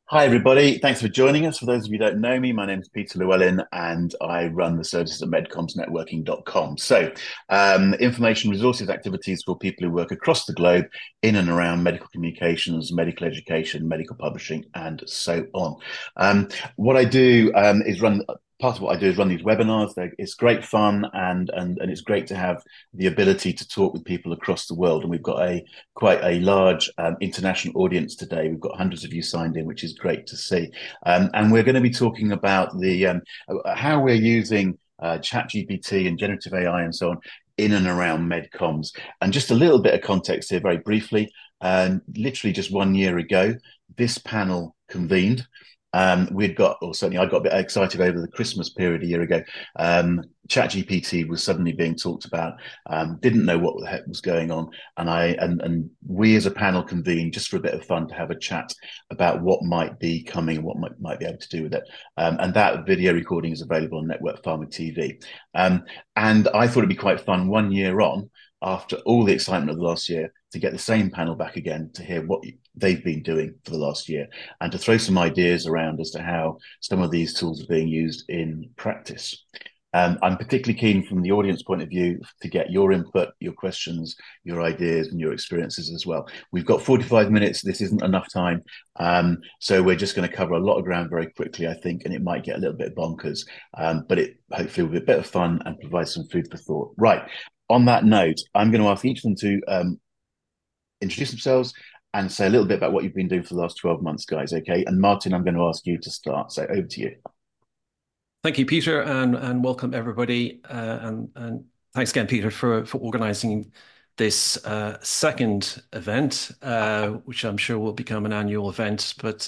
Hi, everybody. Thanks for joining us. For those of you who don't know me, my name is Peter Llewellyn and I run the services at medcomsnetworking.com. Information resources activities for people who work across the globe in and around medical communications, medical education, medical publishing, and so on. What I do is run Part of what I do is run these webinars. It's great fun and it's great to have the ability to talk with people across the world. And we've got a quite a large international audience today. We've got hundreds of you signed in, which is great to see. And we're going to be talking about the how we're using ChatGPT and generative AI and so on in and around medcoms. And just a little bit of context here, very briefly. Literally just 1 year ago, this panel convened. We'd got, or certainly I got a bit excited over the Christmas period a year ago. ChatGPT was suddenly being talked about. Didn't know what the heck was going on, and we as a panel convened just for a bit of fun to have a chat about what might be coming and what might be able to do with it. And that video recording is available on Network Pharma TV. And I thought it'd be quite fun 1 year on, after all the excitement of the last year, to get the same panel back again to hear what they've been doing for the last year and to throw some ideas around as to how some of these tools are being used in practice. I'm particularly keen from the audience point of view to get your input, your questions, your ideas, and your experiences as well. We've got 45 minutes. This isn't enough time. So we're just going to cover a lot of ground very quickly, I think, and it might get a little bit bonkers, but it hopefully will be a bit of fun and provide some food for thought. Right. On that note, I'm going to ask each of them to introduce themselves and say a little bit about what you've been doing for the last 12 months, guys. Okay. And Martin, I'm going to ask you to start. So over to you. Thank you, Peter, and welcome everybody. And thanks again, Peter, for organising this second event, which I'm sure will become an annual event. But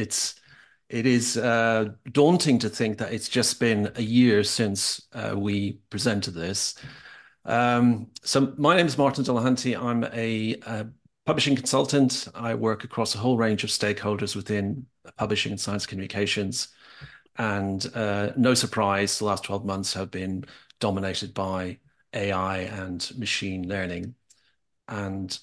it is daunting to think that it's just been a year since we presented this. So my name is Martin Delahanty. I'm a publishing consultant. I work across a whole range of stakeholders within publishing and science communications. And no surprise, the last 12 months have been dominated by AI and machine learning. And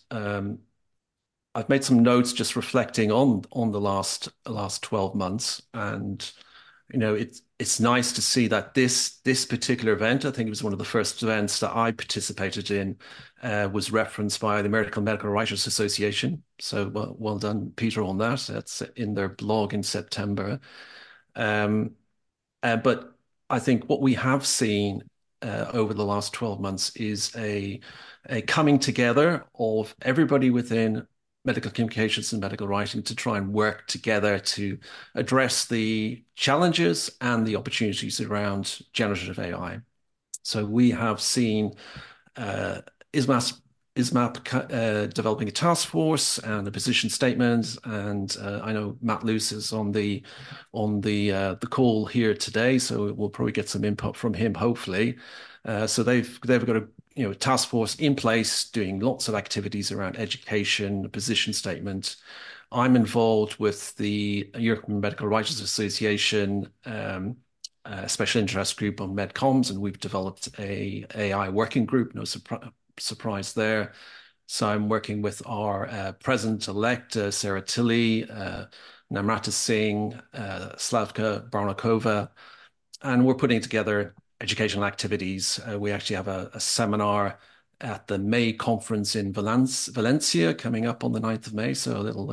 I've made some notes just reflecting on the last 12 months. And it's nice to see that this particular event, I think it was one of the first events that I participated in, was referenced by the American Medical Writers Association. So well done, Peter, on that. That's in their blog in September. Um, but I think what we have seen over the last 12 months is a coming together of everybody within medical communications and medical writing to try and work together to address the challenges and the opportunities around generative AI. So we have seen uh, ISMAS, ISMAP developing a task force and a position statement, and I know Matt Luce is on the call here today, so we'll probably get some input from him, hopefully. So they've got a task force in place doing lots of activities around education, position statement. I'm involved with the European Medical Writers Association. Special interest group on medcoms, and we've developed a AI working group. No surprise there. So I'm working with our president-elect, Sarah Tilley, Namrata Singh, Slavka Barnakova, and we're putting together educational activities. We actually have a seminar at the May conference in Valencia coming up on the 9th of May. So a little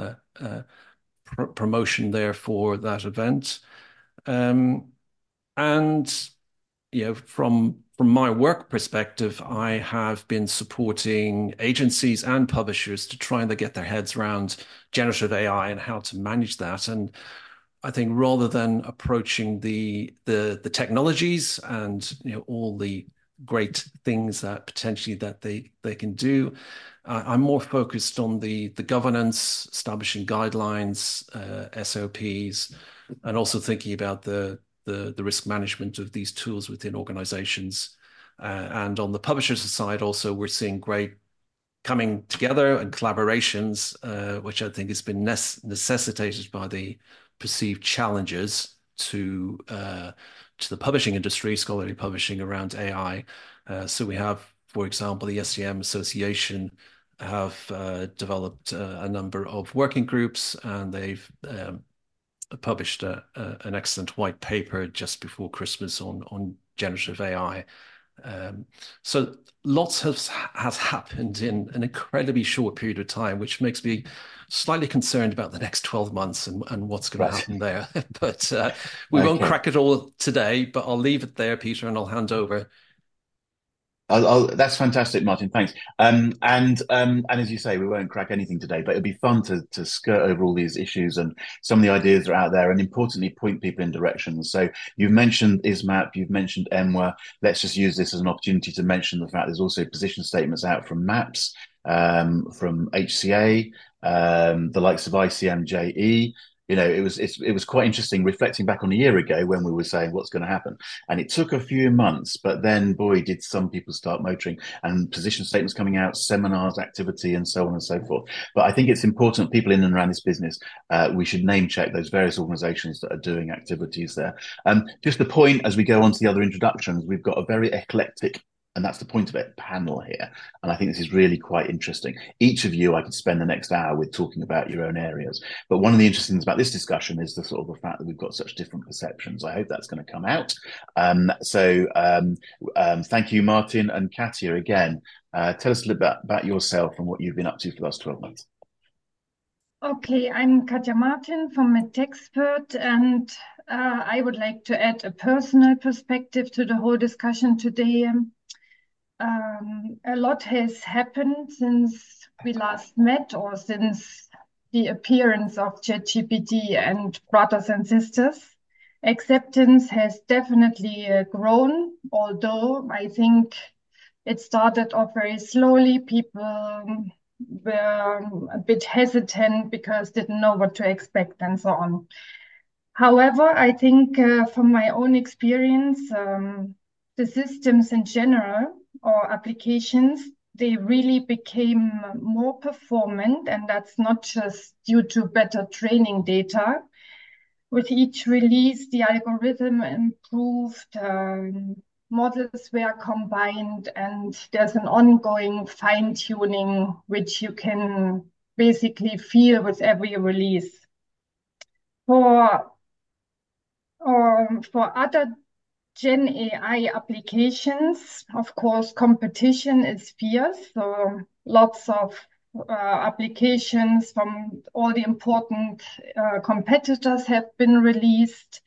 promotion there for that event. Um, and from my work perspective, I have been supporting agencies and publishers to try and get their heads around generative AI and how to manage that. And I think rather than approaching the technologies and all the great things that potentially that they can do, I'm more focused on the governance, establishing guidelines, SOPs, and also thinking about the risk management of these tools within organizations. And on the publishers side, also, we're seeing great coming together and collaborations, which I think has been necessitated by the perceived challenges to the publishing industry, scholarly publishing around AI. So we have, for example, the SCM Association have developed a number of working groups, and they've published an excellent white paper just before Christmas on generative AI. So lots has happened in an incredibly short period of time, which makes me slightly concerned about the next 12 months and what's going to Right. happen there. But we won't Okay. crack it all today, but I'll leave it there, Peter, and I'll hand over. That's fantastic, Martin. Thanks. And as you say, we won't crack anything today, but it'd be fun to skirt over all these issues and some of the ideas that are out there, and importantly, point people in directions. So you've mentioned ISMAP, you've mentioned EMWA. Let's just use this as an opportunity to mention the fact there's also position statements out from MAPS, from HCA, the likes of ICMJE. It was quite interesting reflecting back on a year ago when we were saying what's going to happen. And it took a few months, but then, boy, did some people start motoring and position statements coming out, seminars, activity, and so on and so forth. But I think it's important, people in and around this business, we should name check those various organizations that are doing activities there. Just the point as we go on to the other introductions, we've got a very eclectic, and that's the point of it, panel here. And I think this is really quite interesting. Each of you, I could spend the next hour with talking about your own areas. But one of the interesting things about this discussion is the sort of the fact that we've got such different perceptions. I hope that's going to come out. Thank you, Martin and Katia, again. Tell us a little bit about yourself and what you've been up to for the last 12 months. Okay, I'm Katja Martin from MedTechspert, and I would like to add a personal perspective to the whole discussion today. A lot has happened since we last met, or since the appearance of ChatGPT and brothers and sisters. Acceptance has definitely grown, although I think it started off very slowly. People were a bit hesitant because didn't know what to expect and so on. However, I think from my own experience, the systems in general or applications, they really became more performant, and that's not just due to better training data. With each release, the algorithm improved, models were combined, and there's an ongoing fine tuning, which you can basically feel with every release. For other Gen AI applications, of course, competition is fierce. So lots of applications from all the important competitors have been released.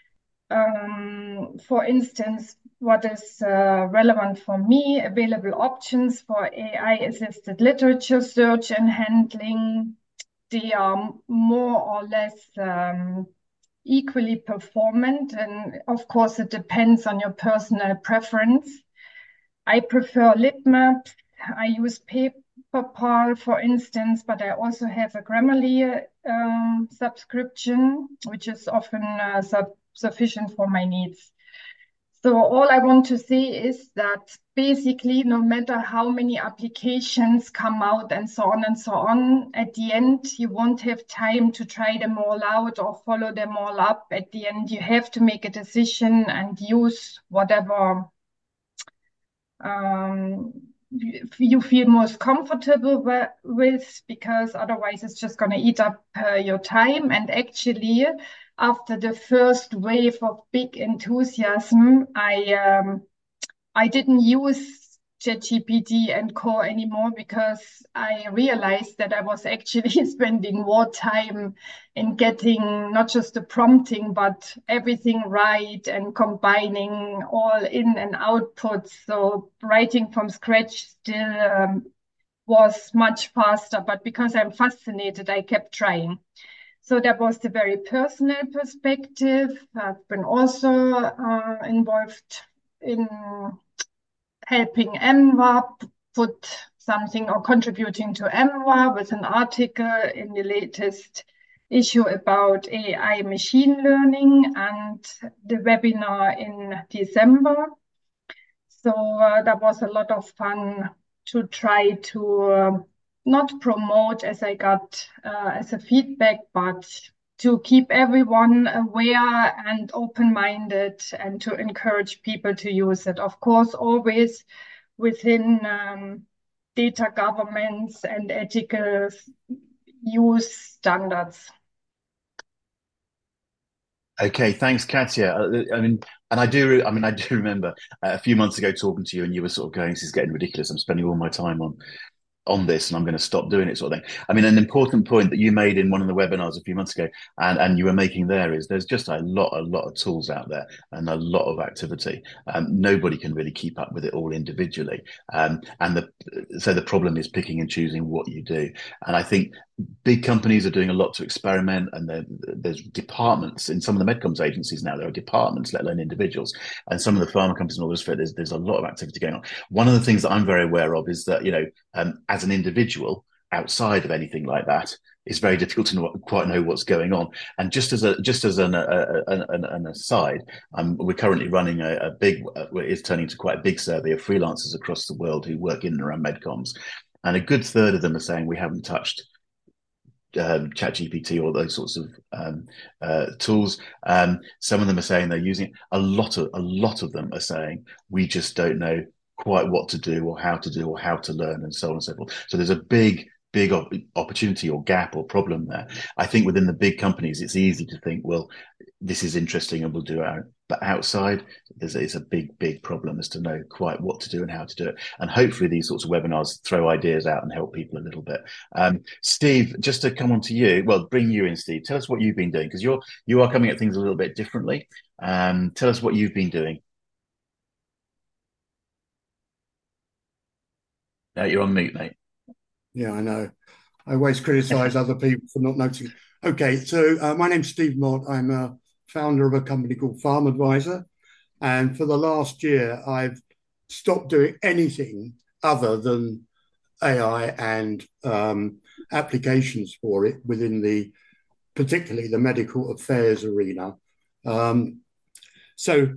For instance, what is relevant for me, available options for AI-assisted literature search and handling. They are more or less equally performant, and of course it depends on your personal preference. I prefer Litmaps. I use Paperpal, for instance, but I also have a Grammarly subscription, which is often sufficient for my needs. So all I want to say is that basically, no matter how many applications come out and so on, at the end, you won't have time to try them all out or follow them all up. At the end, you have to make a decision and use whatever you feel most comfortable with, because otherwise it's just going to eat up your time. And actually, after the first wave of big enthusiasm, I didn't use ChatGPT and Core anymore because I realized that I was actually spending more time in getting not just the prompting, but everything right and combining all in and outputs. So writing from scratch still was much faster, but because I'm fascinated, I kept trying. So that was the very personal perspective. I've been also involved in helping EMWA put something or contributing to EMWA with an article in the latest issue about AI machine learning and the webinar in December. So that was a lot of fun to try to not promote as I got as a feedback, but to keep everyone aware and open-minded and to encourage people to use it. Of course, always within data governance and ethical use standards. Okay, thanks, Katya. I mean, and I do remember a few months ago talking to you, and you were sort of going, "This is getting ridiculous. I'm spending all my time on this and I'm going to stop doing it," sort of thing. I mean, an important point that you made in one of the webinars a few months ago and you were making there is there's just a lot of tools out there and a lot of activity. Nobody can really keep up with it all individually. So the problem is picking and choosing what you do. And I think big companies are doing a lot to experiment, and there's departments in some of the medcoms agencies now. There are departments, let alone individuals, and some of the pharma companies and all this. There's a lot of activity going on. One of the things that I'm very aware of is that as an individual outside of anything like that, it's very difficult to quite know what's going on. And just as an aside, we're currently running a big, it's turning to quite a big survey of freelancers across the world who work in and around medcoms, and a good third of them are saying we haven't touched ChatGPT or those sorts of tools. Some of them are saying they're using it. A lot of them are saying we just don't know quite what to do or how to learn, and so on and so forth. So there's a big opportunity or gap or problem there. I think within the big companies, it's easy to think, well, this is interesting and we'll do it. But outside, it's a big problem as to know quite what to do and how to do it. And hopefully these sorts of webinars throw ideas out and help people a little bit. Steve, just to come on to you, well, bring you in, Steve. Tell us what you've been doing, because you are coming at things a little bit differently. Tell us what you've been doing. You're on mute, mate. Yeah, I know. I always criticize other people for not noticing. Okay, so my name's Steve Mott. I'm a founder of a company called Farm Advisor. And for the last year, I've stopped doing anything other than AI and applications for it within particularly the medical affairs arena. So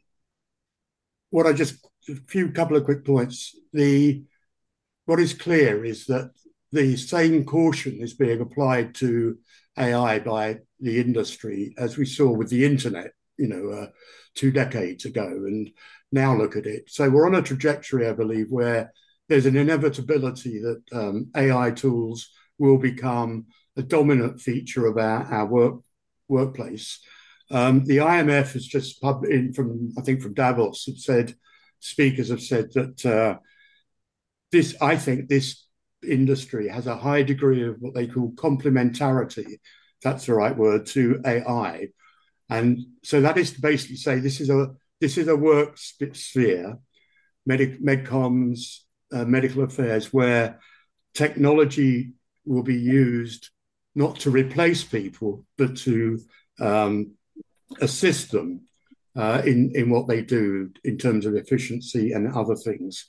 a couple of quick points. What is clear is that the same caution is being applied to AI by the industry, as we saw with the internet, 2 decades ago, and now look at it. So we're on a trajectory, I believe, where there's an inevitability that AI tools will become a dominant feature of our workplace. The IMF has just published from Davos, speakers have said that I think this industry has a high degree of what they call complementarity, if that's the right word, to AI. And so that is to basically say this is a work sphere, medcoms, medical affairs, where technology will be used not to replace people, but to assist them in what they do in terms of efficiency and other things.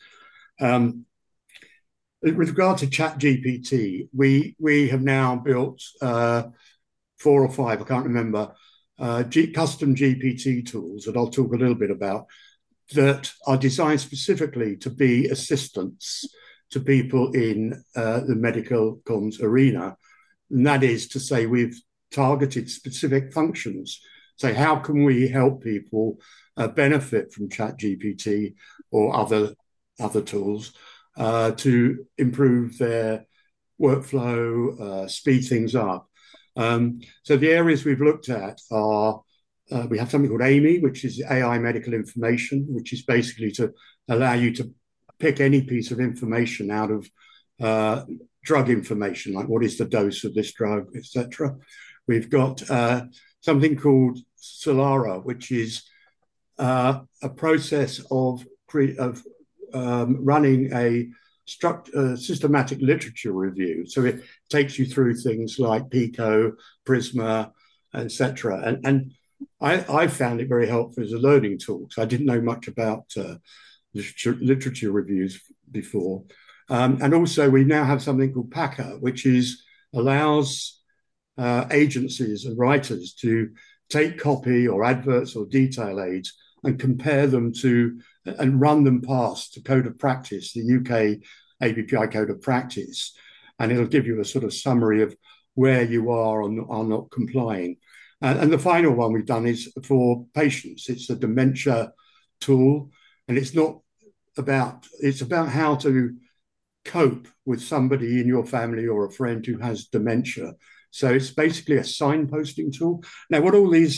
With regard to ChatGPT, we have now built 4 or 5, I can't remember, custom GPT tools that I'll talk a little bit about, that are designed specifically to be assistants to people in the medical comms arena. And that is to say, we've targeted specific functions. So how can we help people benefit from ChatGPT or other tools to improve their workflow, speed things up? So the areas we've looked at are, we have something called AMI, which is AI medical information, which is basically to allow you to pick any piece of information out of drug information, like what is the dose of this drug, etc. We've got something called Solara, which is a process of running a systematic literature review. So it takes you through things like PICO, Prisma, etc. And I found it very helpful as a learning tool. So I didn't know much about literature reviews before. And also we now have something called Packer, which allows agencies and writers to take copy or adverts or detail aids and compare them to and run them past the code of practice, the UK ABPI code of practice. And it'll give you a sort of summary of where you are on not complying. And the final one we've done is for patients. It's a dementia tool, and it's about how to cope with somebody in your family or a friend who has dementia. So it's basically a signposting tool. Now, what all these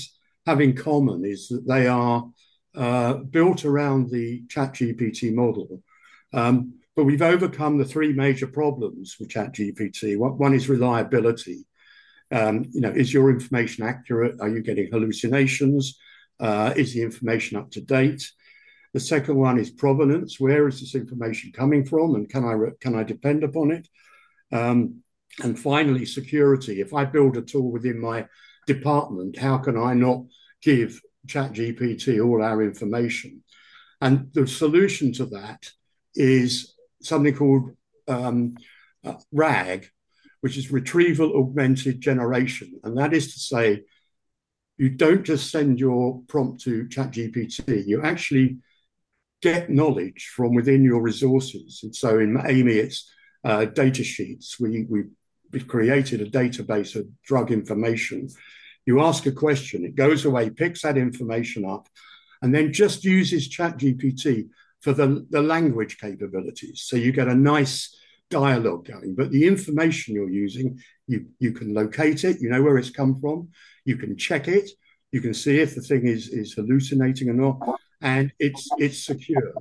have in common is that they are built around the ChatGPT model. But we've overcome the three major problems with ChatGPT. One is reliability. Is your information accurate? Are you getting hallucinations? Is the information up to date? The second one is provenance. Where is this information coming from, and can I depend upon it? And finally, security. If I build a tool within my department, how can I not give ChatGPT all our information? And the solution to that is something called RAG, which is Retrieval Augmented Generation. And that is to say, you don't just send your prompt to ChatGPT, you actually get knowledge from within your resources. And so in AMI, it's data sheets. We've created a database of drug information. You ask a question, it goes away, picks that information up, and then just uses ChatGPT for the language capabilities. So you get a nice dialogue going, but the information you're using, you can locate it, you know where it's come from, you can check it, you can see if the thing is hallucinating or not, and it's secure.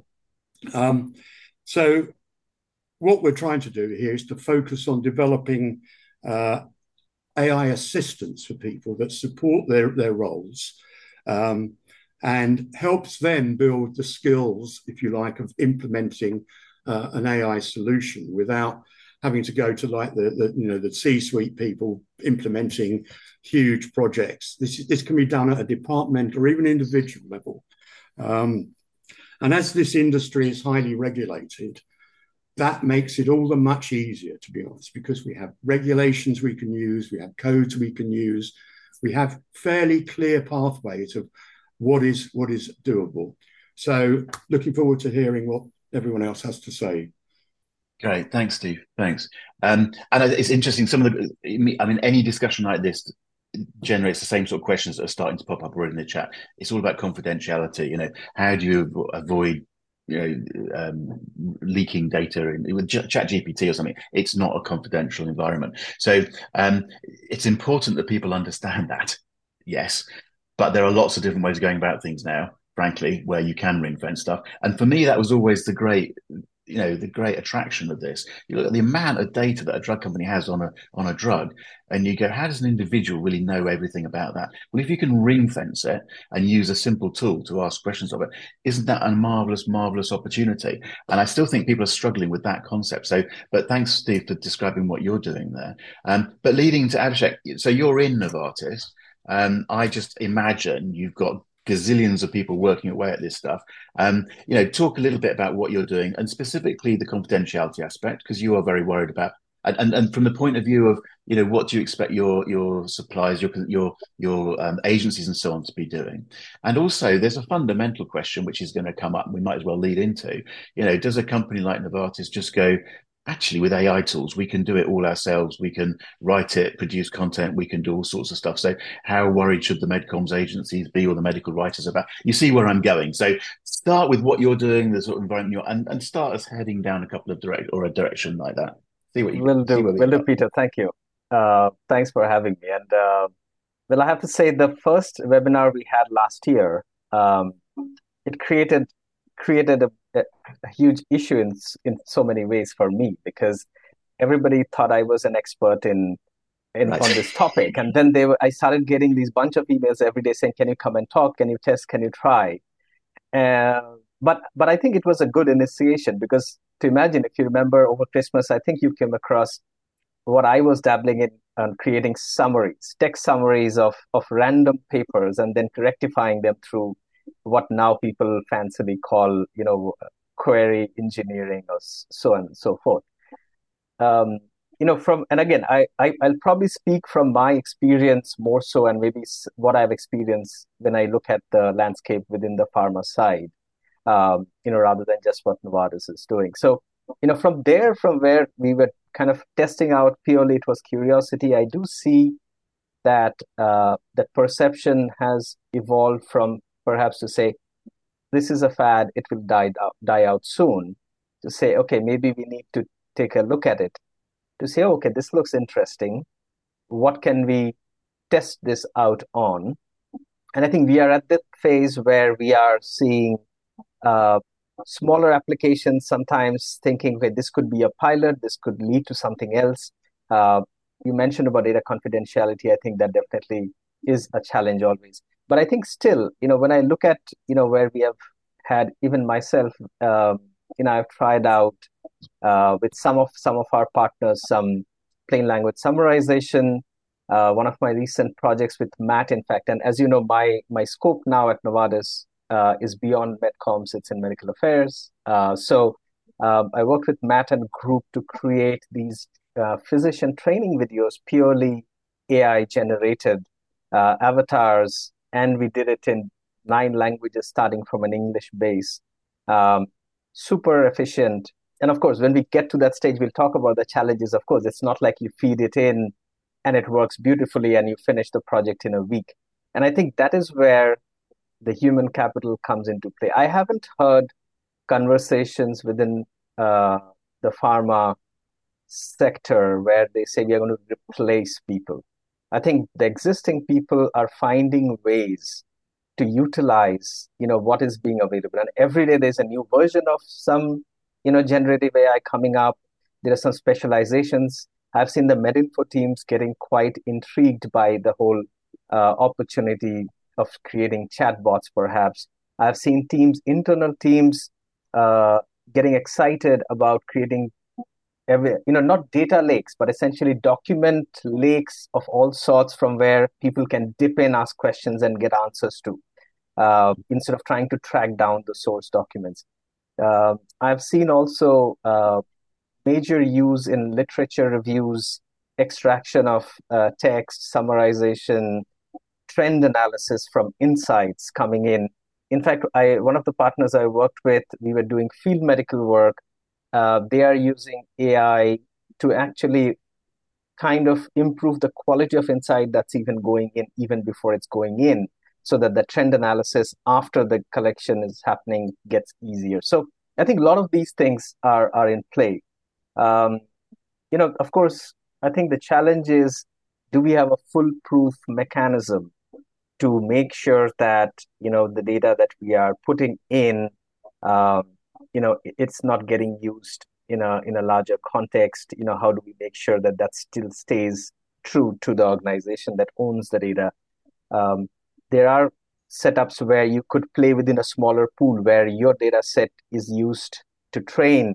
So what we're trying to do here is to focus on developing AI assistants for people that support their roles, and helps them build the skills, if you like, of implementing an AI solution without having to go to like the C-suite people implementing huge projects. This can be done at a department or even individual level. And as this industry is highly regulated, that makes it all the much easier, to be honest, because we have regulations we can use, we have codes we can use, we have fairly clear pathways of what is doable. So looking forward to hearing what everyone else has to say. Great, thanks, Steve. Thanks. And it's interesting. Any discussion like this generates the same sort of questions that are starting to pop up already in the chat. It's all about confidentiality. How do you avoid leaking data with ChatGPT or something? It's not a confidential environment. So it's important that people understand that. Yes, but there are lots of different ways of going about things now, frankly, where you can ring fence stuff. And for me, that was always the great attraction of this. You look at the amount of data that a drug company has on a drug, and you go, how does an individual really know everything about that? Well, if you can ring fence it and use a simple tool to ask questions of it, isn't that a marvelous opportunity? And I still think people are struggling with that concept. So, but thanks, Steve, for describing what you're doing there. But leading to Abhishek, so you're in Novartis. I just imagine you've got gazillions of people working away at this stuff. Talk a little bit about what you're doing, and specifically the confidentiality aspect, because you are very worried about. And from the point of view of what do you expect your suppliers, your agencies and so on to be doing, and also there's a fundamental question which is going to come up, and we might as well lead into. Does a company like Novartis just go, actually, with AI tools, we can do it all ourselves. We can write it, produce content. We can do all sorts of stuff. So how worried should the medcoms agencies be, or the medical writers, about? You see where I'm going. So start with what you're doing, the sort of environment you're, and start us heading down a couple of a direction like that. See what you will do. Will do, Peter. Thank you. Thanks for having me. And well, I have to say the first webinar we had last year, it created a huge issue in so many ways for me, because everybody thought I was an expert on this topic, and then I started getting these bunch of emails every day saying, "Can you come and talk? Can you test? Can you try?" But I think it was a good initiation, because to imagine, if you remember over Christmas, I think you came across what I was dabbling in, creating summaries, text summaries of random papers, and then rectifying them through what now people fancily call, query engineering, or so on and so forth. And again, I'll probably speak from my experience more so, and maybe what I've experienced when I look at the landscape within the pharma side, rather than just what Novartis is doing. So, from where we were kind of testing out purely, it was curiosity. I do see that that perception has evolved from perhaps to say, this is a fad, it will die out soon, to say, okay, maybe we need to take a look at it, to say, okay, this looks interesting. What can we test this out on? And I think we are at that phase where we are seeing uh, smaller applications sometimes thinking, wait, this could be a pilot, this could lead to something else. Uh, you mentioned about data confidentiality. I think that definitely is a challenge always. But I think still, when I look at, where we have had, even myself, I've tried out with some of our partners some plain language summarization. One of my recent projects with Matt, in fact, and as you know, my scope now at Novartis is beyond medcoms; it's in medical affairs. I worked with Matt and group to create these physician training videos, purely AI generated avatars, and we did it in 9 languages, starting from an English base. Um, Super efficient. And of course, when we get to that stage, we'll talk about the challenges. Of course, it's not like you feed it in and it works beautifully and you finish the project in a week. And I think that is where the human capital comes into play. I haven't heard conversations within uh, the pharma sector where they say we are going to replace people. I think the existing people are finding ways to utilize, what is being available. And every day there's a new version of some, generative AI coming up. There are some specializations. I've seen the Medinfo teams getting quite intrigued by the whole opportunity of creating chatbots, perhaps. I've seen internal teams, uh, getting excited about creating not data lakes, but essentially document lakes of all sorts from where people can dip in, ask questions, and get answers to, instead of trying to track down the source documents. I've seen also major use in literature reviews, extraction of text, summarization, trend analysis from insights coming in. In fact, one of the partners I worked with, we were doing field medical work. They are using AI to actually kind of improve the quality of insight that's even going in, even before it's going in, so that the trend analysis after the collection is happening gets easier. So I think a lot of these things are in play. Um, of course, I think the challenge is, do we have a foolproof mechanism to make sure that the data that we are putting in, um, it's not getting used in a larger context. How do we make sure that that still stays true to the organization that owns the data? um, there are setups where you could play within a smaller pool where your data set is used to train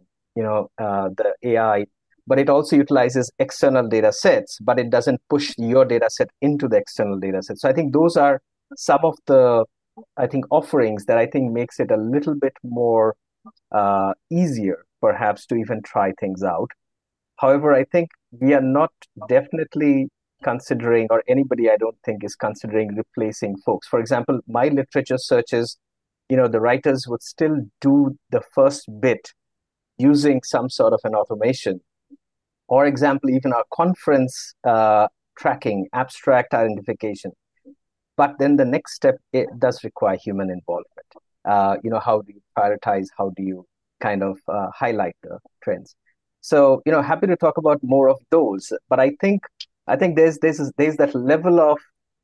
the AI, but it also utilizes external data sets, but it doesn't push your data set into the external data set. So I think those are some of the, I think, offerings that I think makes it a little bit more easier perhaps to even try things out. However, I think we are not definitely considering, or anybody I don't think is considering replacing folks. For example, my literature searches, the writers would still do the first bit using some sort of an automation. Or example, even our conference tracking, abstract identification. But then the next step, it does require human involvement. How do you prioritize? How do you kind of highlight the trends? So, happy to talk about more of those. But I think there's that level of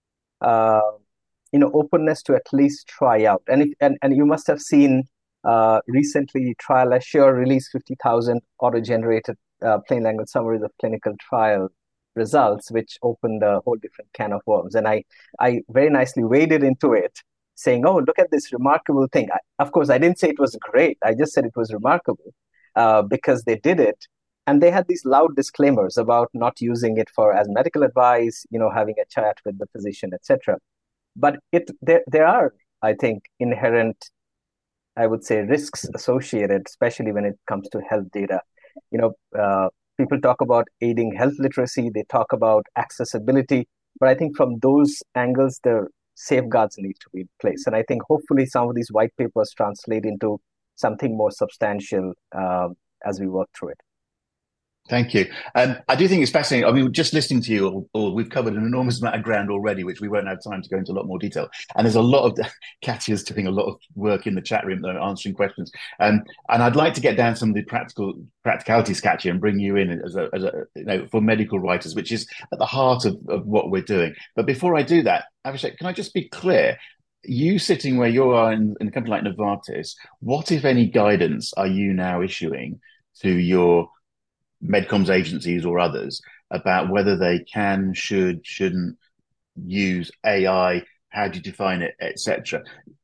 uh, openness to at least try out. And you must have seen recently Trial Assure released 50,000 auto-generated plain language summaries of clinical trial results, which opened a whole different can of worms. And I very nicely waded into it, saying, "Oh, look at this remarkable thing." Of course, I didn't say it was great. I just said it was remarkable because they did it. And they had these loud disclaimers about not using it for as medical advice, having a chat with the physician, etc. But there are, I think, inherent, I would say, risks associated, especially when it comes to health data. You know, people talk about aiding health literacy, they talk about accessibility, but I think from those angles, the safeguards need to be in place. And I think hopefully some of these white papers translate into something more substantial as we work through it. Thank you. I do think it's fascinating. I mean, just listening to you, or we've covered an enormous amount of ground already, which we won't have time to go into a lot more detail. And there's a lot of Katya's doing a lot of work in the chat room, though, answering questions. And I'd like to get down some of the practicalities, Katya, and bring you in as a for medical writers, which is at the heart of what we're doing. But before I do that, Abhishek, can I just be clear? You sitting where you are in a company like Novartis, what, if any, guidance are you now issuing to your medcoms agencies or others about whether they can, should, shouldn't use AI? How do you define it, etc.?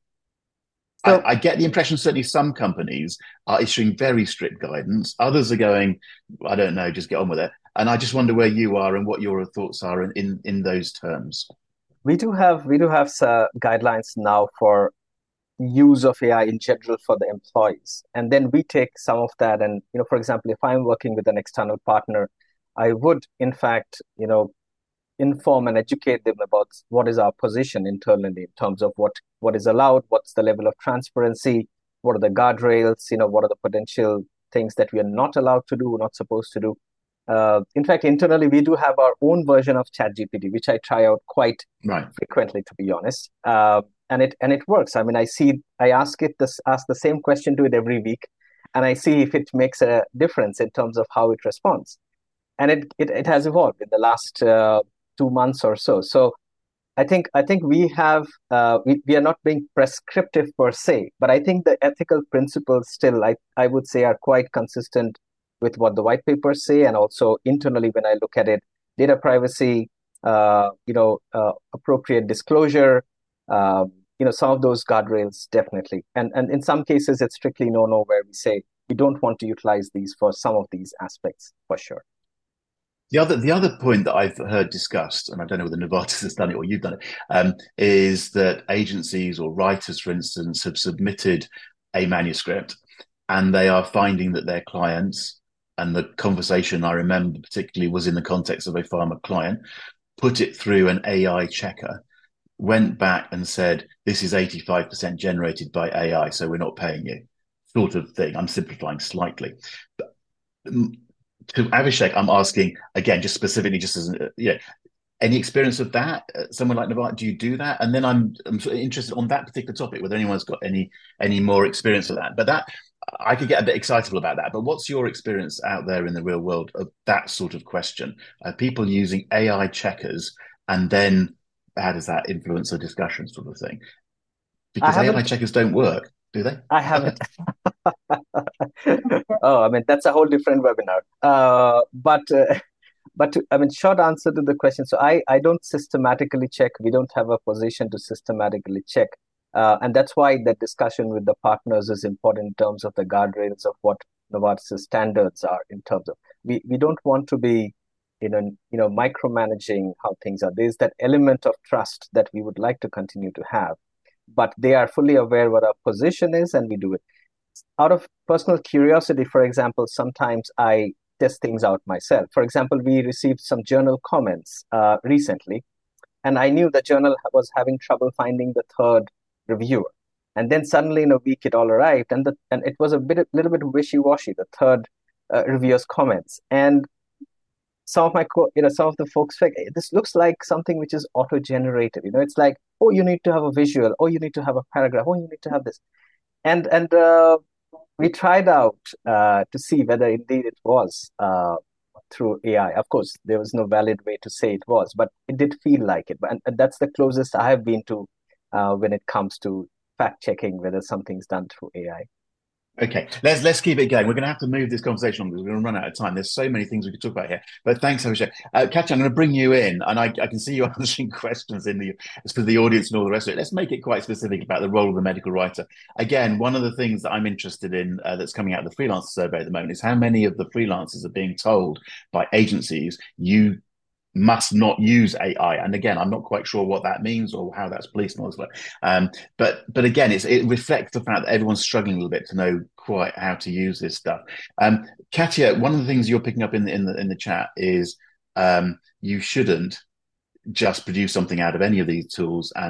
So, I get the impression certainly some companies are issuing very strict guidance. Others are going, I don't know, just get on with it. And I just wonder where you are and what your thoughts are in those terms. We do have guidelines now for use of AI in general for the employees. And then we take some of that and, for example, if I'm working with an external partner, I would, in fact, inform and educate them about what is our position internally in terms of what is allowed, what's the level of transparency, what are the guardrails, what are the potential things that we are not allowed to do, not supposed to do. In fact, internally, we do have our own version of ChatGPT, which I try out quite frequently, to be honest. And it works. I mean, I ask the same question to it every week, and I see if it makes a difference in terms of how it responds. And it has evolved in the last 2 months or so. So I think we have we are not being prescriptive per se, but I think the ethical principles still I would say are quite consistent with what the white papers say, and also internally when I look at it, data privacy, appropriate disclosure, some of those guardrails definitely, and in some cases it's strictly no where we say we don't want to utilize these for some of these aspects for sure. The other point that I've heard discussed, and I don't know whether Novartis has done it or you've done it, is that agencies or writers, for instance, have submitted a manuscript and they are finding that their clients, and the conversation I remember particularly was in the context of a pharma client, put it through an AI checker, went back and said, this is 85% generated by AI, so we're not paying you, sort of thing. I'm simplifying slightly. But, to Abhishek, I'm asking again, just specifically, just as any experience of that? Someone like Novartis, do you do that? And then I'm sort of interested on that particular topic, whether anyone's got any more experience of that. But that I could get a bit excitable about that. But what's your experience out there in the real world of that sort of question? People using AI checkers, and then how does that influence the discussion, sort of thing? Because AI checkers don't work, do they? I haven't. Oh, I mean, that's a whole different webinar. But I mean, short answer to the question. So I don't systematically check. We don't have a position to systematically check. And that's why the discussion with the partners is important in terms of the guardrails of what Novartis' standards are in terms of, we don't want to be micromanaging how things are. There's that element of trust that we would like to continue to have, but they are fully aware what our position is, and we do it. Out of personal curiosity, for example, sometimes I test things out myself. For example, we received some journal comments recently, and I knew the journal was having trouble finding the third reviewer. And then suddenly in a week it all arrived, and it was little bit wishy-washy, the third reviewer's comments. And some of the folks like, this looks like something which is auto-generated. It's like, oh, you need to have a visual, oh, you need to have a paragraph, oh, you need to have this. And we tried out to see whether indeed it was through AI. Of course, there was no valid way to say it was, but it did feel like it. And that's the closest I have been to when it comes to fact checking whether something's done through AI. Okay, let's keep it going. We're going to have to move this conversation on because we're going to run out of time. There's so many things we could talk about here. But thanks, Abhishek. Katya, I'm going to bring you in, and I can see you answering questions for the audience and all the rest of it. Let's make it quite specific about the role of the medical writer. Again, one of the things that I'm interested in that's coming out of the freelancer survey at the moment is how many of the freelancers are being told by agencies, you must not use AI. And again, I'm not quite sure what that means or how that's policed and all this work. But again, it reflects the fact that everyone's struggling a little bit to know quite how to use this stuff. Katya, one of the things you're picking up in the chat is you shouldn't just produce something out of any of these tools and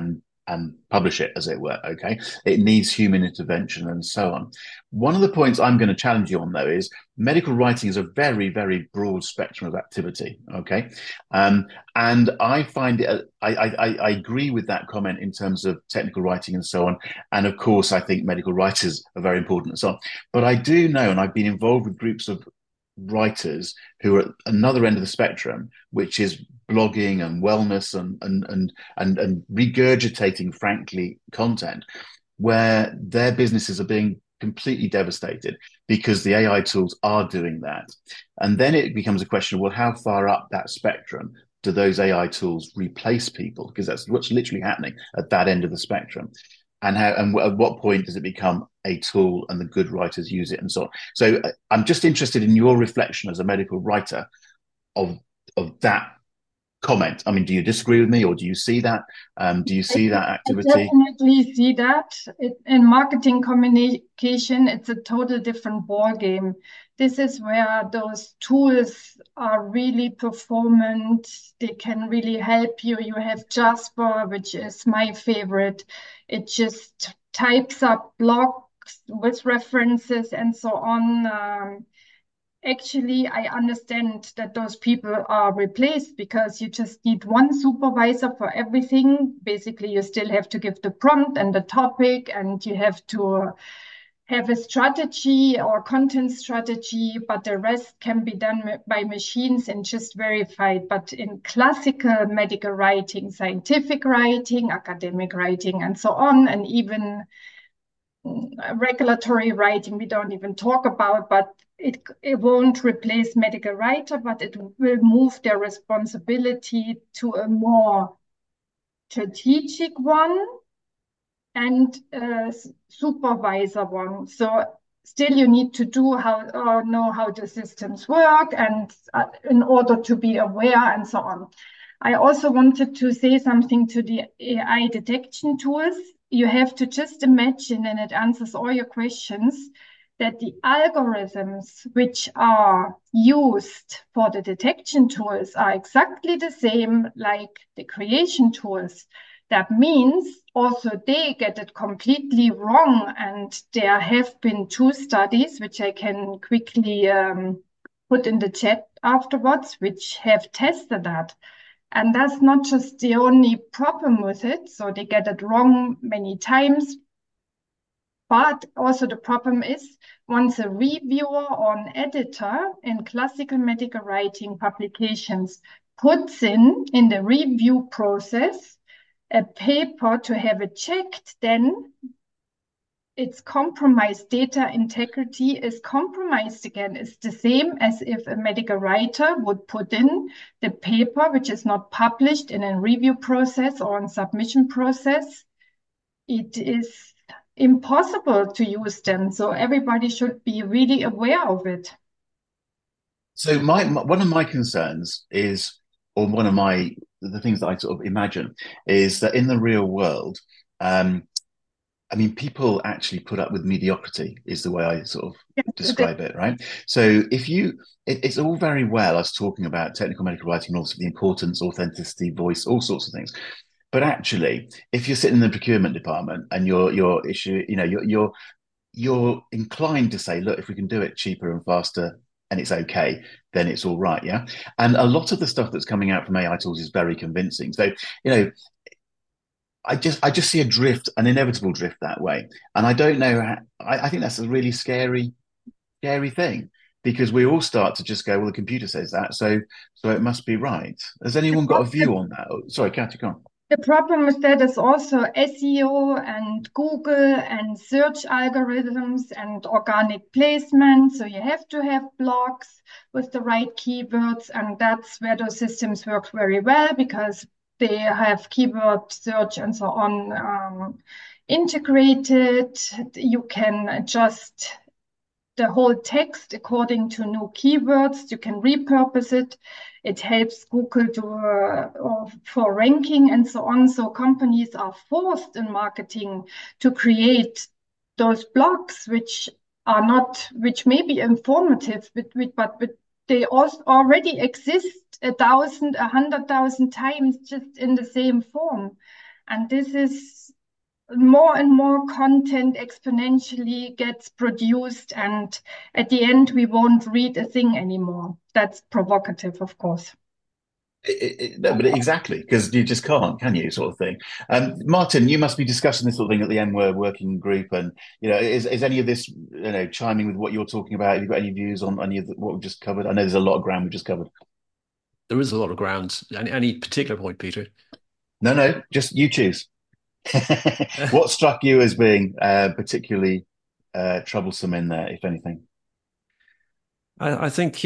and publish it, as it were. Okay. It needs human intervention and so on. One of the points I'm going to challenge you on, though, is medical writing is a very, very broad spectrum of activity. Okay. And I find it, I agree with that comment in terms of technical writing and so on. And of course, I think medical writers are very important and so on. But I do know, and I've been involved with groups of writers who are at another end of the spectrum, which is blogging and wellness and regurgitating, frankly, content where their businesses are being completely devastated because the AI tools are doing that. And then it becomes a question of, well, how far up that spectrum do those AI tools replace people? Because that's what's literally happening at that end of the spectrum. And how and at what point does it become a tool and the good writers use it and so on? So I'm just interested in your reflection as a medical writer of that comment. I mean, do you disagree with me, or do you see that? Do you see that activity? I definitely see that. In marketing communication, it's a total different ball game. This is where those tools are really performant. They can really help you. You have Jasper, which is my favorite. It just types up blogs with references and so on. Actually, I understand that those people are replaced because you just need one supervisor for everything. Basically, you still have to give the prompt and the topic, and you have to have a strategy or content strategy, but the rest can be done by machines and just verified. But in classical medical writing, scientific writing, academic writing, and so on, and even regulatory writing we don't even talk about, but it won't replace medical writer, but it will move their responsibility to a more strategic one and supervisor one. So still you need to know how the systems work and in order to be aware and so on. I also wanted to say something to the AI detection tools. You have to just imagine, and it answers all your questions, that the algorithms which are used for the detection tools are exactly the same like the creation tools. That means also they get it completely wrong. And there have been 2 studies, which I can quickly put in the chat afterwards, which have tested that. And that's not just the only problem with it. So they get it wrong many times. But also the problem is once a reviewer or an editor in classical medical writing publications puts in the review process a paper to have it checked, then its compromised data integrity is compromised again. It's the same as if a medical writer would put in the paper, which is not published in a review process or in submission process. It is impossible to use them. So everybody should be really aware of it. So one of my concerns is, or one of the things that I sort of imagine is that in the real world, I mean, people actually put up with mediocrity is the way I sort of describe it, right? So it's all very well us talking about technical medical writing and also the importance, authenticity, voice, all sorts of things. But actually, if you're sitting in the procurement department and your issue, you're inclined to say, look, if we can do it cheaper and faster and it's okay, then it's all right, yeah. And a lot of the stuff that's coming out from AI tools is very convincing. So, I just see an inevitable drift that way. And I don't know I think that's a really scary thing because we all start to just go, well, the computer says that, so it must be right. Has anyone got a view on that? Oh, sorry, Katja, go on. The problem with that is also SEO and Google and search algorithms and organic placement. So you have to have blogs with the right keywords, and that's where those systems work very well because they have keyword search and so on integrated. You can adjust the whole text according to new keywords. You can repurpose it. It helps Google for ranking and so on. So companies are forced in marketing to create those blogs, which may be informative, but they also already exist 100,000 times just in the same form. And this is more and more content exponentially gets produced, and at the end, we won't read a thing anymore. That's provocative, of course. No, but exactly, because you just can't, can you, sort of thing. Martin, you must be discussing this sort of thing at the NWER working group, and is any of this chiming with what you're talking about? Have you got any views on any of what we've just covered? I know there's a lot of ground we've just covered. There is a lot of ground. Any particular point, Peter? No, just you choose. What struck you as being particularly troublesome in there, if anything? I think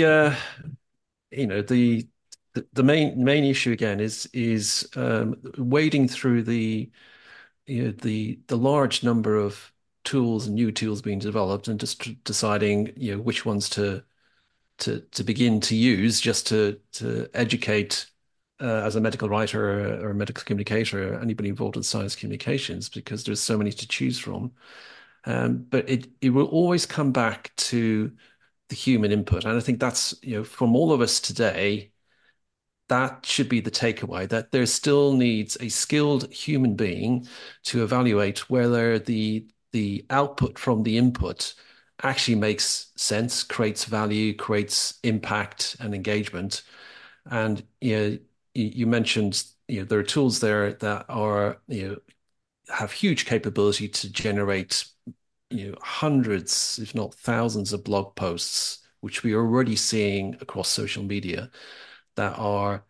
the main issue again is wading through the large number of tools and new tools being developed and just deciding which ones to begin to use just to educate as a medical writer or a medical communicator or anybody involved in science communications, because there's so many to choose from. But it will always come back to the human input, and I think that's from all of us today, that should be the takeaway, that there still needs a skilled human being to evaluate whether the output from the input actually makes sense, creates value, creates impact and engagement. And you mentioned there are tools there that are have huge capability to generate hundreds, if not thousands, of blog posts, which we are already seeing across social media, that are,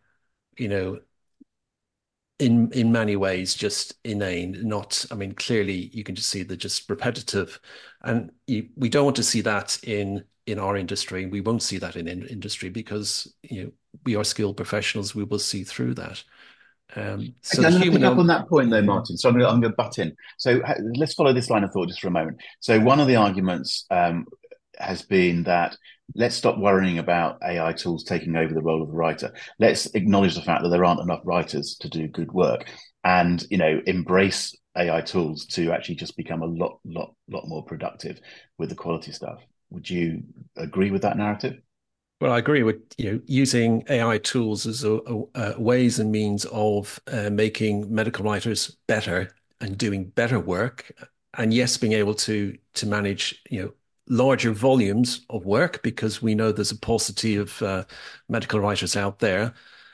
in many ways just inane. Not, I mean, clearly you can just see they're just repetitive, and we don't want to see that in our industry. We won't see that in industry because we are skilled professionals. We will see through that. So I'm going to pick up on that point though, Martin. So I'm going to butt in. So let's follow this line of thought just for a moment. So one of the arguments has been that let's stop worrying about AI tools taking over the role of the writer. Let's acknowledge the fact that there aren't enough writers to do good work, and embrace AI tools to actually just become a lot more productive with the quality stuff. Would you agree with that narrative? Well, I agree with using AI tools as a ways and means of making medical writers better and doing better work, and yes, being able to manage larger volumes of work, because we know there's a paucity of medical writers out there.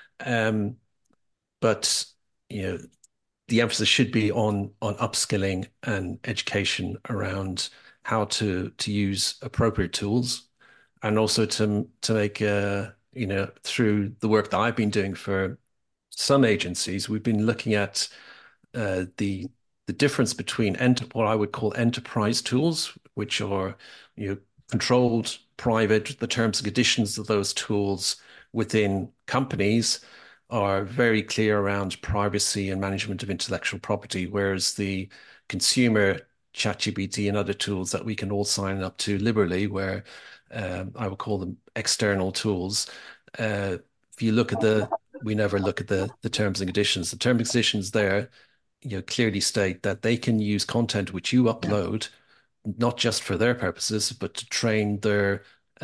But the emphasis should be on upskilling and education around how to use appropriate tools, and also to make through the work that I've been doing for some agencies, we've been looking at the difference between what I would call enterprise tools, which are controlled, private. The terms and conditions of those tools within companies are very clear around privacy and management of intellectual property, whereas the consumer ChatGPT and other tools that we can all sign up to liberally, where I would call them external tools. If you look at we never look at the terms and conditions. The terms and conditions there clearly state that they can use content which you upload, not just for their purposes, but to train their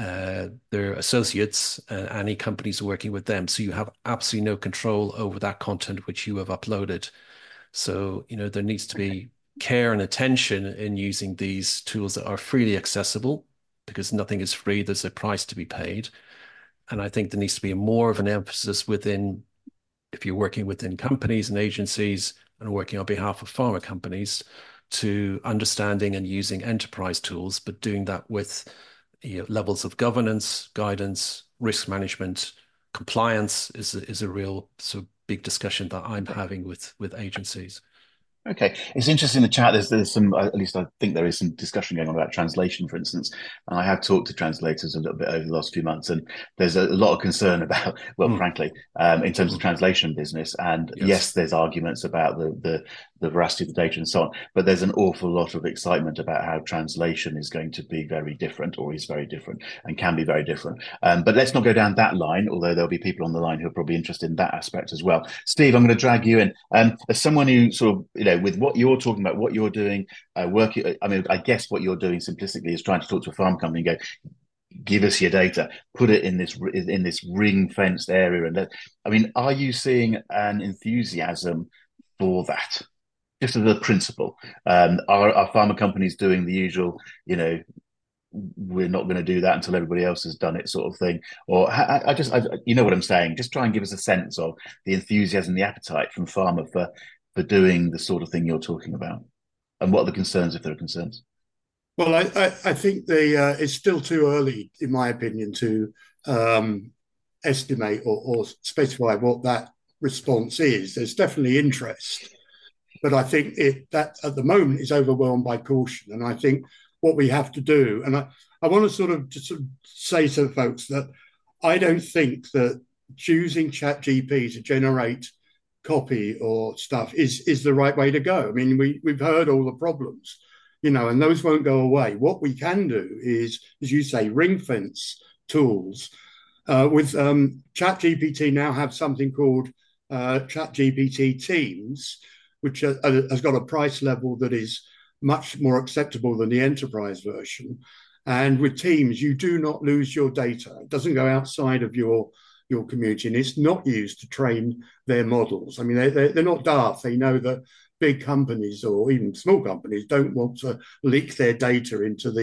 associates and any companies working with them. So you have absolutely no control over that content which you have uploaded. So there needs to be care and attention in using these tools that are freely accessible, because nothing is free. There's a price to be paid. And I think there needs to be more of an emphasis if you're working within companies and agencies and working on behalf of pharma companies, to understanding and using enterprise tools, but doing that with levels of governance, guidance, risk management. Compliance is a real sort of big discussion that I'm having with agencies. Okay, it's interesting in the chat. There's some, at least I think there is some discussion going on about translation, for instance. And I have talked to translators a little bit over the last few months, and there's a lot of concern about, frankly, in terms of translation business. And yes, there's arguments about the veracity of the data and so on, but there's an awful lot of excitement about how translation is going to be very different, or is very different, and can be very different. But let's not go down that line, although there'll be people on the line who are probably interested in that aspect as well. Steve, I'm going to drag you in. As someone who sort of, with what you're talking about, what you're doing, working, I mean, I guess what you're doing simplistically is trying to talk to a farm company and go, give us your data, put it in this ring fenced area. And I mean, are you seeing an enthusiasm for that? Just as a principle, are pharma companies doing the usual, we're not going to do that until everybody else has done it sort of thing? Or you know what I'm saying? Just try and give us a sense of the enthusiasm, the appetite from pharma for doing the sort of thing you're talking about, and what are the concerns, if there are concerns? Well, I think it's still too early, in my opinion, to estimate or specify what that response is. There's definitely interest, but I think that at the moment is overwhelmed by caution. And I think what we have to do, and I want to sort of just say to folks that I don't think that choosing ChatGPT to generate copy or stuff is the right way to go. I mean, we've heard all the problems, and those won't go away. What we can do is, as you say, ring fence tools. With ChatGPT now have something called ChatGPT Teams, which has got a price level that is much more acceptable than the enterprise version. And with Teams, you do not lose your data. It doesn't go outside of your community, and it's not used to train their models. I mean, they're not daft. They know that big companies or even small companies don't want to leak their data into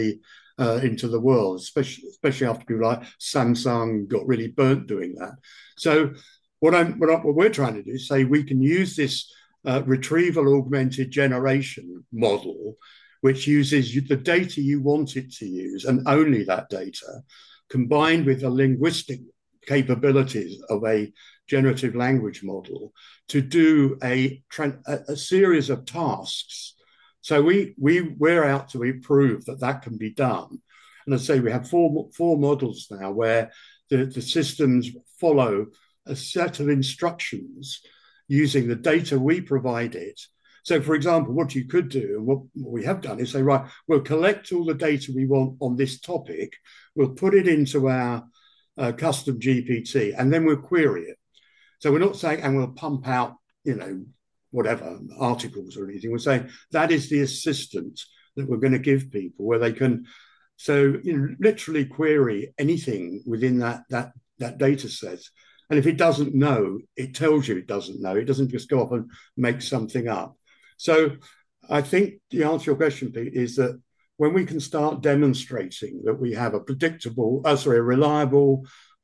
the world, especially after people like Samsung got really burnt doing that. So what we're trying to do is say we can use this retrieval augmented generation model, which uses the data you want it to use and only that data, combined with the linguistic capabilities of a generative language model to do a series of tasks. So we're out to prove that can be done. And as I say, we have four models now where the systems follow a set of instructions using the data we provide it. So, for example, what you could do, and what we have done, is say, right, we'll collect all the data we want on this topic, we'll put it into our custom GPT, and then we'll query it. So we're not saying, and we'll pump out, whatever, articles or anything. We're saying that is the assistant that we're going to give people where they can, literally query anything within that data set. And if it doesn't know, it tells you it doesn't know. It doesn't just go off and make something up. So I think the answer to your question, Pete, is that when we can start demonstrating that we have a reliable,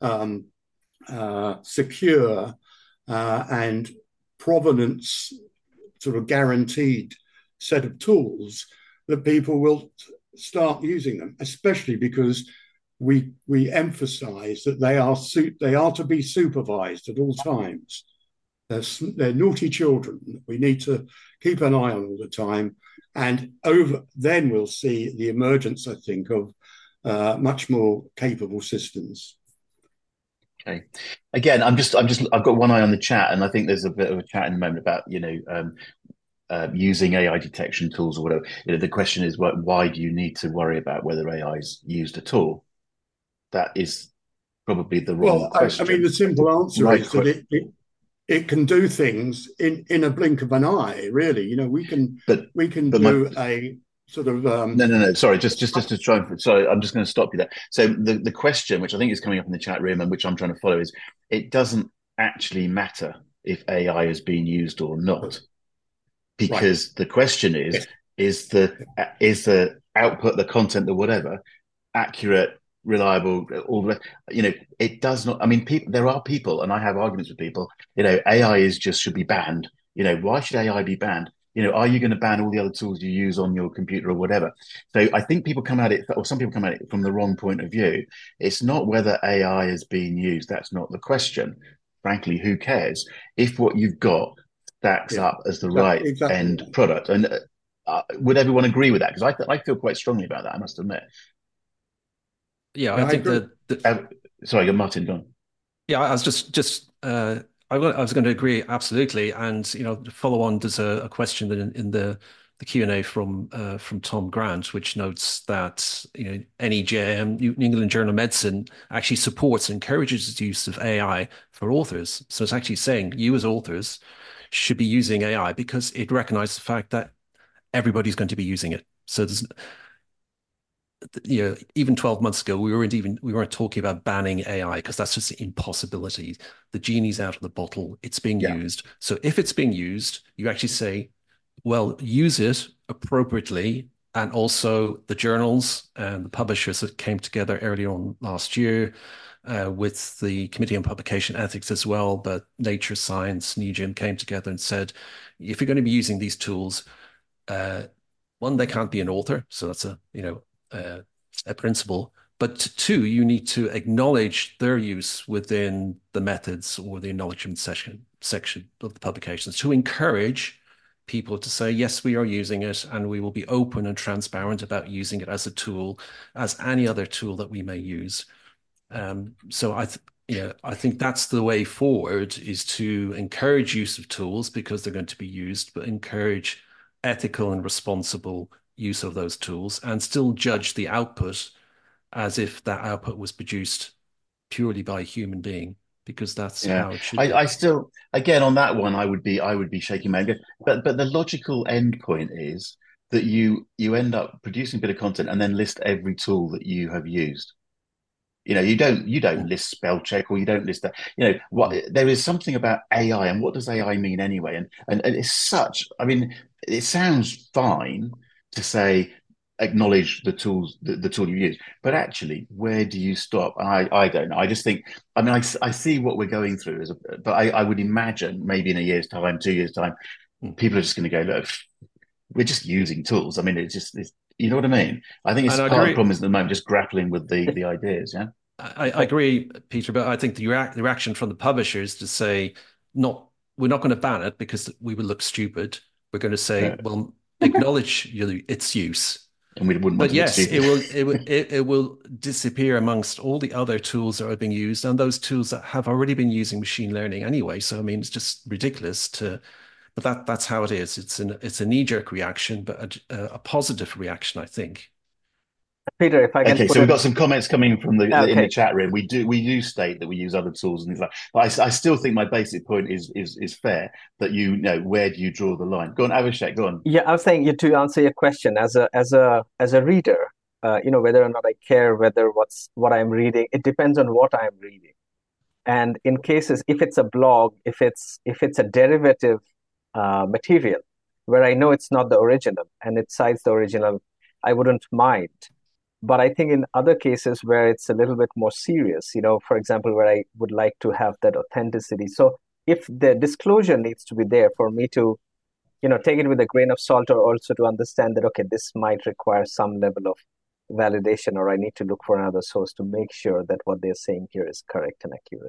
secure, and provenance sort of guaranteed set of tools, that people will start using them, especially because we emphasize that they are to be supervised at all times. They're naughty children. We need to keep an eye on all the time, and then we'll see the emergence, I think, of much more capable systems. Okay. Again, I've got one eye on the chat, and I think there's a bit of a chat in the moment about using AI detection tools or whatever. The question is, why do you need to worry about whether AI is used at all? That is probably the wrong question. I mean, the simple answer is that it can do things in a blink of an eye. Really, we can do a sort of no. Sorry, just to try. Sorry, I'm just going to stop you there. So the question, which I think is coming up in the chat room and which I'm trying to follow, is it doesn't actually matter if AI is being used or not, because the question is the output, the content, the whatever, accurate, reliable, all the it does not. I mean, there are people, and I have arguments with people, AI should be banned. Why should AI be banned? Are you going to ban all the other tools you use on your computer or whatever? So I think people come at it, or some people come at it from the wrong point of view. It's not whether AI is being used. That's not the question. Frankly, who cares if what you've got stacks up as the right end product? And would everyone agree with that? Because I feel quite strongly about that, I must admit. Yeah, I think that. Sorry, Martin, go on. Yeah, I was just I was going to agree absolutely, and follow on. There's a question in the Q&A from Tom Grant, which notes that NEJM, New England Journal of Medicine, actually supports and encourages the use of AI for authors. So it's actually saying you as authors should be using AI because it recognizes the fact that everybody's going to be using it. So even 12 months ago, we weren't talking about banning AI because that's just an impossibility. The genie's out of the bottle. It's being used. So if it's being used, you actually say, well, use it appropriately. And also the journals and the publishers that came together early on last year with the Committee on Publication Ethics as well, but Nature, Science, NEJM came together and said, if you're going to be using these tools, one, they can't be an author, so that's a principle. But two, you need to acknowledge their use within the methods or the acknowledgement section of the publications to encourage people to say, yes, we are using it, and we will be open and transparent about using it as a tool, as any other tool that we may use. So I think that's the way forward, is to encourage use of tools because they're going to be used, but encourage ethical and responsible use of those tools and still judge the output as if that output was produced purely by a human being, because that's how it should be. I still, again, on that one, I would be shaking my head. But the logical end point is that you end up producing a bit of content and then list every tool that you have used. You don't list spell check, or you don't list that. There is something about AI, and what does AI mean anyway? And it's such. I mean, it sounds fine to say acknowledge the tools, the tool you use, but actually, where do you stop? I don't know. I just think. I mean, I see what we're going through, but I would imagine maybe in a year's time, 2 years' time, people are just going to go, look, we're just using tools. I mean, it's you know what I mean? I think it's part of the problem is at the moment just grappling with the ideas. Yeah, I agree, Peter, but I think the reaction from the publishers to say, we're not going to ban it because we would look stupid. We're going to say, well, acknowledge its use. And we wouldn't. But yes, it will disappear amongst all the other tools that are being used, and those tools that have already been using machine learning anyway. So I mean, it's just ridiculous to. But that's how it is. It's a knee-jerk reaction, but a positive reaction, I think. Peter, if I can. Okay, so we've got some comments coming from in the chat room. We do state that we use other tools and things like. But I still think my basic point is fair, that where do you draw the line? Go on, Abhishek. Go on. Yeah, I was saying, to answer your question as a reader, whether or not I care whether what I'm reading, it depends on what I'm reading. And in cases, if it's a blog, if it's a derivative material where I know it's not the original and it cites the original, I wouldn't mind. But I think in other cases where it's a little bit more serious, for example, where I would like to have that authenticity. So if the disclosure needs to be there for me to, take it with a grain of salt, or also to understand that, okay, this might require some level of validation, or I need to look for another source to make sure that what they're saying here is correct and accurate.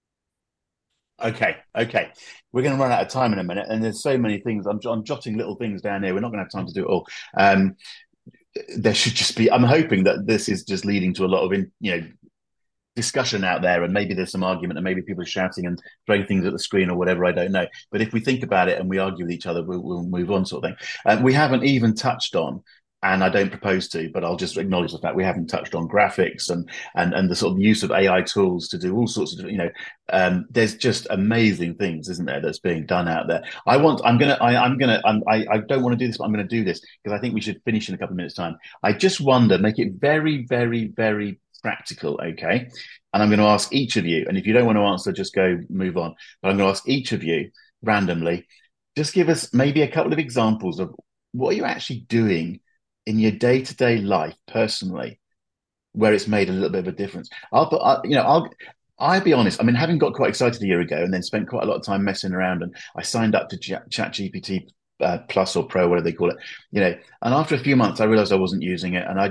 Okay. We're going to run out of time in a minute, and there's so many things. I'm jotting little things down here. We're not going to have time to do it all. There should just be. I'm hoping that this is just leading to a lot of discussion out there, and maybe there's some argument, and maybe people are shouting and throwing things at the screen or whatever. I don't know. But if we think about it and we argue with each other, we'll move on, sort of thing. We haven't even touched on. And I don't propose to, but I'll just acknowledge the fact we haven't touched on graphics and the sort of use of AI tools to do all sorts of, there's just amazing things, isn't there, that's being done out there. I don't want to do this, but I'm going to do this because I think we should finish in a couple of minutes' time. I just wonder, make it very, very, very practical, okay? And I'm going to ask each of you, and if you don't want to answer, just go move on. But I'm going to ask each of you randomly, just give us maybe a couple of examples of what are you actually doing in your day-to-day life personally, where it's made a little bit of a difference. I'll be honest. I mean, having got quite excited a year ago and then spent quite a lot of time messing around, and I signed up to ChatGPT Plus or Pro, whatever they call it, and after a few months, I realized I wasn't using it, and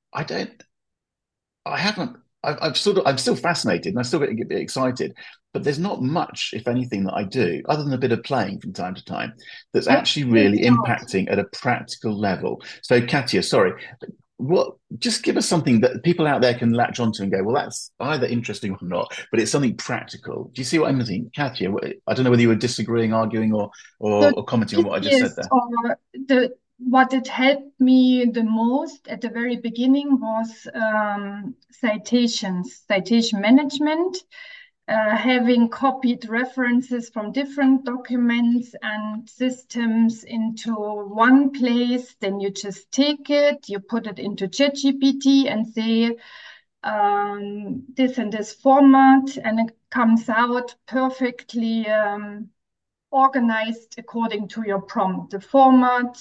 I'm still fascinated and I still get a bit excited, but there's not much, if anything, that I do other than a bit of playing from time to time that's actually really impacting at a practical level. So, Katja, sorry, just give us something that people out there can latch onto and go, well, that's either interesting or not, but it's something practical. Do you see what I'm saying, Katja? I don't know whether you were disagreeing, arguing, or commenting on what I just said there. What it helped me the most at the very beginning was citation management. having copied references from different documents and systems into one place. Then you just take it, you put it into ChatGPT and say, this and this format, and it comes out perfectly organized according to your prompt, the format,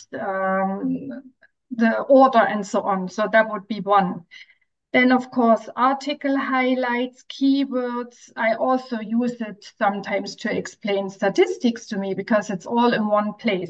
the order, and so on. So that would be one. Then, of course, article highlights, keywords. I also use it sometimes to explain statistics to me because it's all in one place.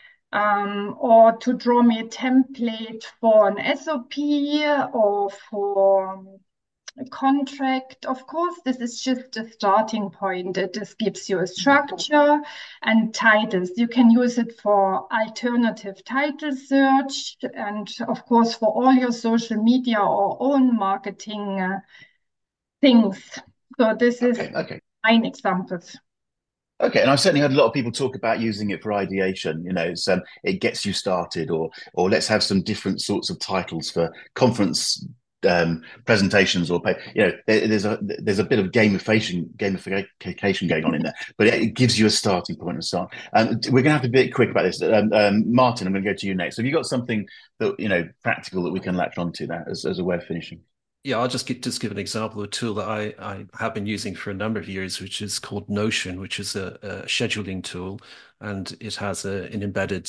Or to draw me a template for an SOP or for a contract. Of course, this is just a starting point. It just gives you a structure and titles. You can use it for alternative title search and, of course, for all your social media or own marketing things. So this is nine examples. Okay, and I've certainly heard a lot of people talk about using it for ideation. You know, it's, it gets you started, or let's have some different sorts of titles for conference presentations, or there's a bit of gamification going on in there, but it gives you a starting point and so on. We're going to have to be a bit quick about this. Martin, I'm going to go to you next. Have you got something that practical that we can latch onto that as a way of finishing? Yeah, I'll just give an example of a tool that I have been using for a number of years, which is called Notion, which is a scheduling tool, and it has an embedded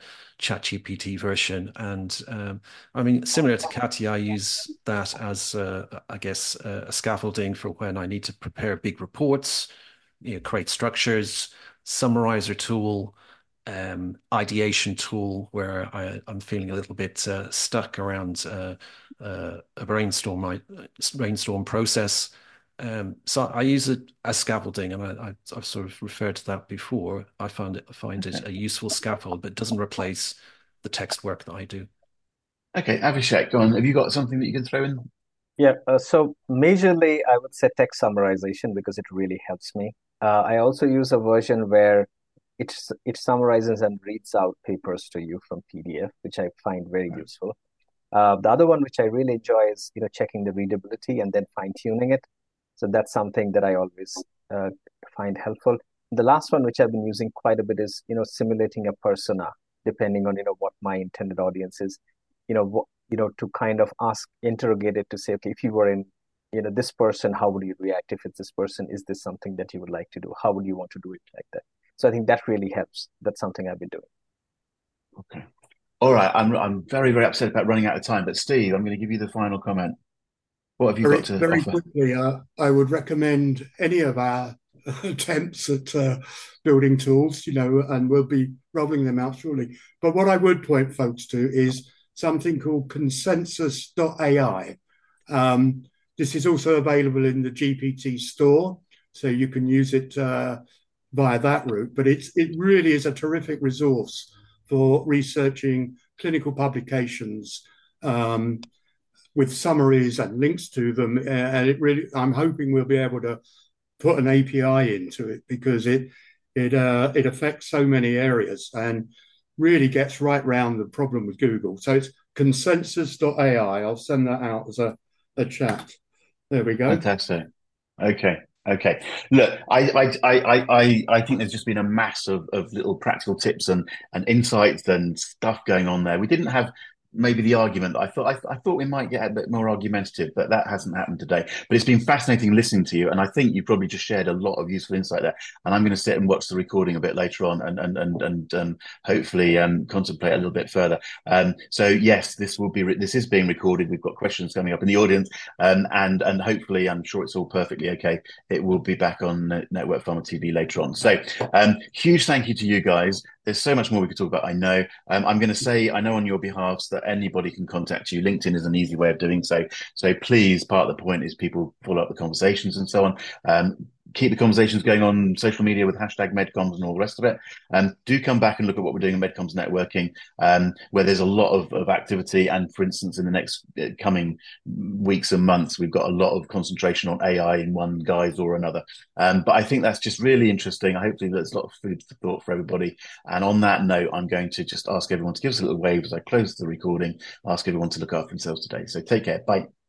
ChatGPT version. And I mean, similar to Katya, I use that as, I guess, a scaffolding for when I need to prepare big reports, create structures, summarizer tool, ideation tool where I'm feeling a little bit stuck around a brainstorm process. So I use it as scaffolding, and I've sort of referred to that before. I find it a useful scaffold, but it doesn't replace the text work that I do. Okay, Abhishek, go on. Have you got something that you can throw in? Yeah, so majorly I would say text summarization because it really helps me. I also use a version where it summarizes and reads out papers to you from PDF, which I find very useful. The other one which I really enjoy is checking the readability and then fine-tuning it. So that's something that I always find helpful. The last one which I've been using quite a bit is simulating a persona, depending on what my intended audience is. To kind of interrogate it to say, okay, if you were in this person, how would you react? If it's this person, is this something that you would like to do? How would you want to do it like that? So I think that really helps. That's something I've been doing. Okay. All right. I'm very, very upset about running out of time, but Steve, I'm going to give you the final comment. What have you got to very offer? Quickly, I would recommend any of our attempts at building tools, and we'll be rolling them out shortly. But what I would point folks to is something called consensus.ai. This is also available in the GPT store, so you can use it via that route. But it really is a terrific resource for researching clinical publications with summaries and links to them. And I'm hoping we'll be able to put an API into it because it affects so many areas and really gets right round the problem with Google. So it's consensus.ai. I'll send that out as a chat. There we go. Fantastic. Okay. Look, I think there's just been a mass of little practical tips and insights and stuff going on there. We didn't have maybe the argument that I thought we might get a bit more argumentative, but that hasn't happened today. But it's been fascinating listening to you, and I think you probably just shared a lot of useful insight there. And I'm going to sit and watch the recording a bit later on, and hopefully contemplate a little bit further. So yes, this is being recorded. We've got questions coming up in the audience, and hopefully, I'm sure it's all perfectly okay. It will be back on Network Pharma TV later on. So huge thank you to you guys. There's so much more we could talk about, I know. I'm going to say, I know on your behalf that anybody can contact you. LinkedIn is an easy way of doing so. So please, part of the point is people follow up the conversations and so on. Keep the conversations going on social media with #MedComs and all the rest of it. Do come back and look at what we're doing in MedComs Networking, where there's a lot of activity. And for instance, in the next coming weeks and months, we've got a lot of concentration on AI in one guise or another. But I think that's just really interesting. Hopefully there's a lot of food for thought for everybody. And on that note, I'm going to just ask everyone to give us a little wave as I close the recording, ask everyone to look after themselves today. So take care. Bye.